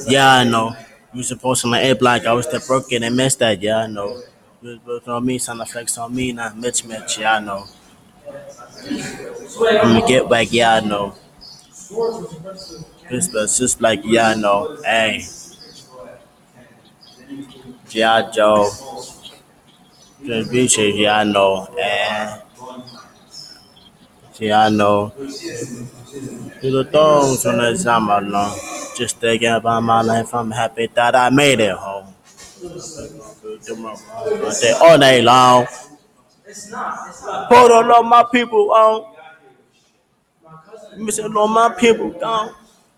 Yeah, I know. You supposed to my air block. I was the broken and missed that. Yeah, I know. You was on me, son of flex on me, not Mitch. Yeah, I know. I'm gonna get back. Yeah, I know. It's just like yeah, I know. Hey, yeah, Joe. Just beaches. Yeah, I know. Yeah, I know. To the thongs on the summer long. Just thinking about my life. I'm happy that I made it home. All day long. Put all my people on. Missing all my people gone.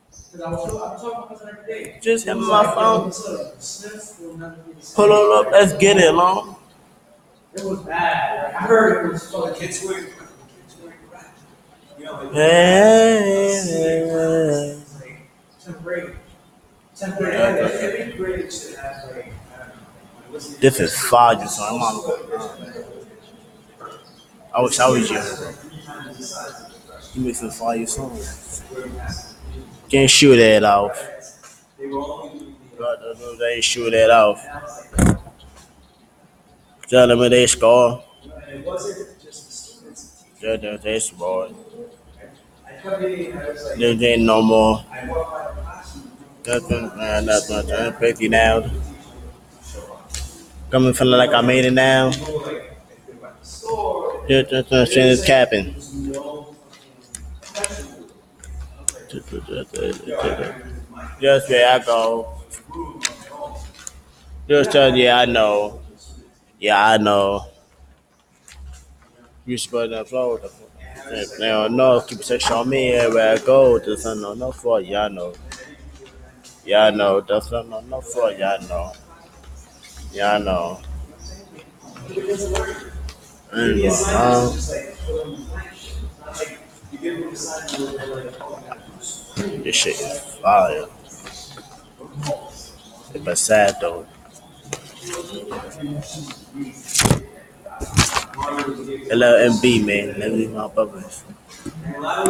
Just hit my phone. Pull it up, let's get it on. Hey, this is fire, so I'm on. I wish I was you. You make some fire songs. Can't shoot that off. They shoot that off. Tell them they score. They score. There ain't no more. Nothing. 50 now. Coming feeling like I made it now. Just capping. Just where I go. Just tell yeah, I know. Yeah, I know. You should go to the floor. They don't know. Keep sex on me everywhere I go. There's no for yeah, I know. Yeah, I know. There's no for yeah, I know. Yeah, I know. This shit is fire. It's sad though. LMB man, let me my brothers.